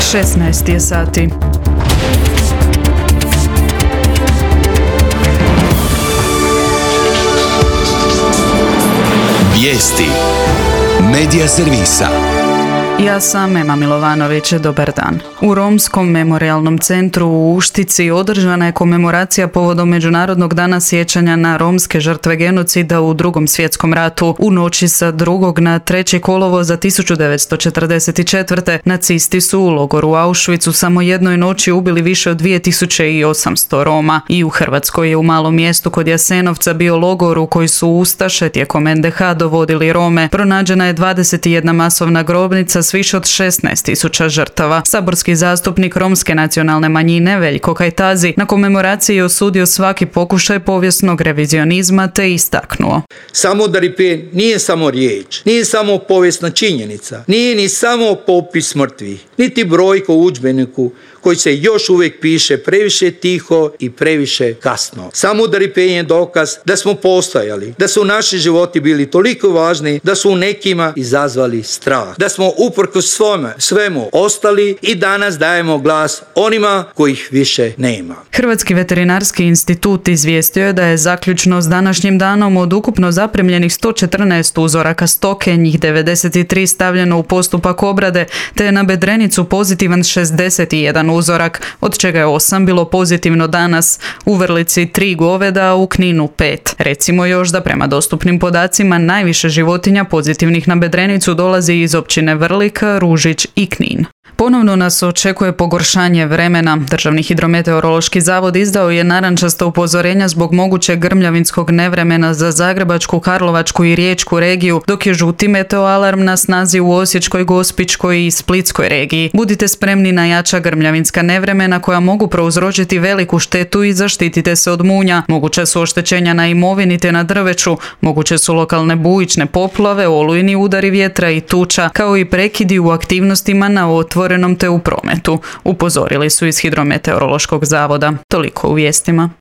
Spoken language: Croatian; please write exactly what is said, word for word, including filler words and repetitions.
šesnaest je sati. Vijesti Medija servisa. Ja sam Ema Milovanović, dobar dan. U Romskom memorijalnom centru u Uštici održana je komemoracija povodom Međunarodnog dana sjećanja na romske žrtve genocida u Drugom svjetskom ratu. U noći sa drugog na treći kolovoza tisuću devetsto četrdeset četvrte. nacisti su u logoru Auschwitzu samo jednoj noći ubili više od dvije tisuće osamsto Roma. I u Hrvatskoj je u malom mjestu kod Jasenovca bio logor u koji su ustaše tijekom en de ha dovodili Rome. Pronađena je dvadeset jedna masovna grobnica s više od šesnaest tisuća žrtava. Saborski zastupnik romske nacionalne manjine Veljko Kajtazi na komemoraciji je osudio svaki pokušaj povijesnog revizionizma te istaknuo: Samudaripen nije samo riječ, nije samo povijesna činjenica, nije ni samo popis mrtvih, niti brojka u udžbeniku koji se još uvijek piše previše tiho i previše kasno. Samudaripen je dokaz da smo postojali, da su naši životi bili toliko važni da su u nekima izazvali strah, da smo uprkos svome, svemu ostali i danas dajemo glas onima kojih više nema. Hrvatski veterinarski institut izvijestio je da je zaključno s današnjim danom od ukupno zaprimljenih sto četrnaest uzoraka stoke, njih devedeset tri stavljeno u postupak obrade, te je na bedrenicu pozitivan šezdeset jedan uzorak, od čega je osam bilo pozitivno danas, u Vrlici tri goveda, a u Kninu pet. Recimo još da prema dostupnim podacima najviše životinja pozitivnih na bedrenicu dolazi iz općine Vrlika, Ružić i Knin. Ponovno nas očekuje pogoršanje vremena. Državni hidrometeorološki zavod izdao je narančasta upozorenja zbog mogućeg grmljavinskog nevremena za Zagrebačku, Karlovačku i Riječku regiju, dok je žuti meteoalarm na snazi u Osječkoj, Gospićkoj i Splitskoj regiji. Budite spremni na jača grmljavinska nevremena koja mogu prouzročiti veliku štetu i zaštitite se od munja. Moguće su oštećenja na imovini te na drveću, moguće su lokalne bujične poplave, olujni udari vjetra i tuča, kao i prekidi u aktivnostima na otvorenom te u prometu, upozorili su iz Hidrometeorološkog zavoda. Toliko u vijestima.